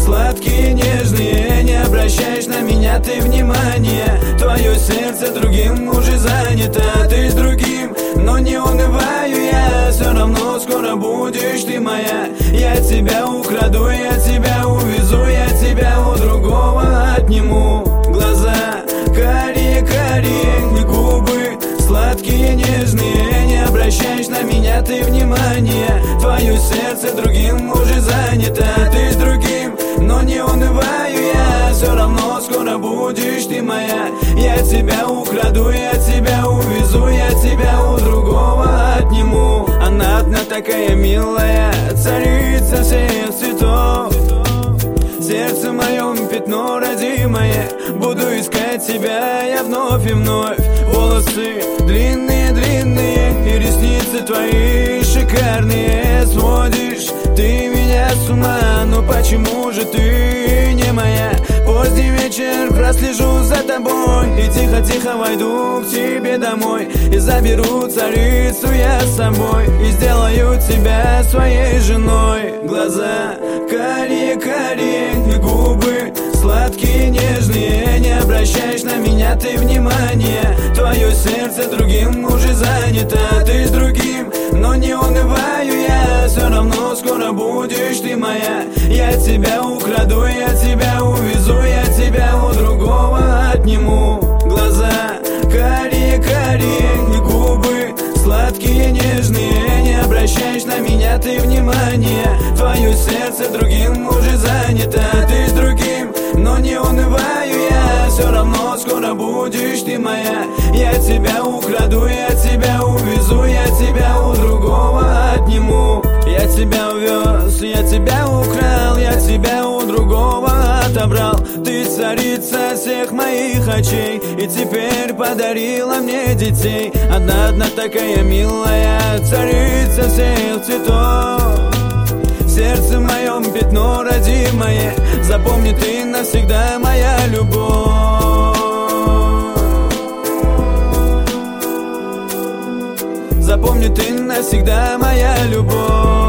сладкие, нежные. Не обращаешь на меня ты внимания. Твое сердце другим уже занято. Ты с другим, но не унываю я. Все равно скоро будешь ты моя. Я тебя украду, я тебя увезу, я тебя у другого отниму. Глаза карие-карие, губы сладкие, нежные. Не обращаешь на меня ты внимания. Твое сердце другим уже занято. Ты с другим, но не унываю я. Все равно скоро будешь ты моя. Я тебя украду, я тебя увезу, я тебя у другого отниму. Она одна такая милая, царица всех цветов. Сердце моем пятно родимое. Буду искать тебя я вновь и вновь. Волосы длинные-длинные и ресницы твои шикарные. Сводишь ты меня с ума, но почему же ты не моя? Поздний вечер прослежу за тобой и тихо-тихо войду к тебе домой. И заберу царицу я с собой и сделаю тебя своей женой. Глаза карие-карие, губы сладкие, нежные. Не обращаешь на меня ты внимания. Твое сердце другим уже занято. Ты с другим, но не унываю я. Все равно скоро будешь ты моя. Я тебя украду, я тебя увезу, я тебя у другого отниму. Глаза карие-карие, губы сладкие, нежные. Не обращаешь на меня ты внимания. Твое сердце другим уже занято. Ты с другим, но не унываю я. Все равно скоро будешь ты моя. Я тебя украду, я тебя увезу, я тебя у другого отниму. Я тебя увез, я тебя украл, я тебя у другого отобрал. Ты царица всех моих очей и теперь подарила мне детей. Одна такая милая, царица всех цветов. В сердце моем пятно родимое. Запомни ты навсегда моя любовь. Запомни ты навсегда моя любовь.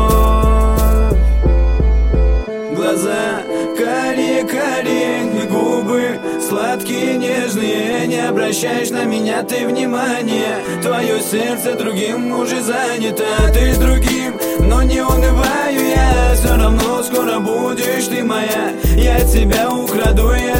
Глаза карие-карие, губы сладкие, нежные. Не обращаешь на меня ты внимания. Твое сердце другим уже занято. Ты с другим, но не унываю я. Все равно скоро будешь ты моя. Я тебя украду, я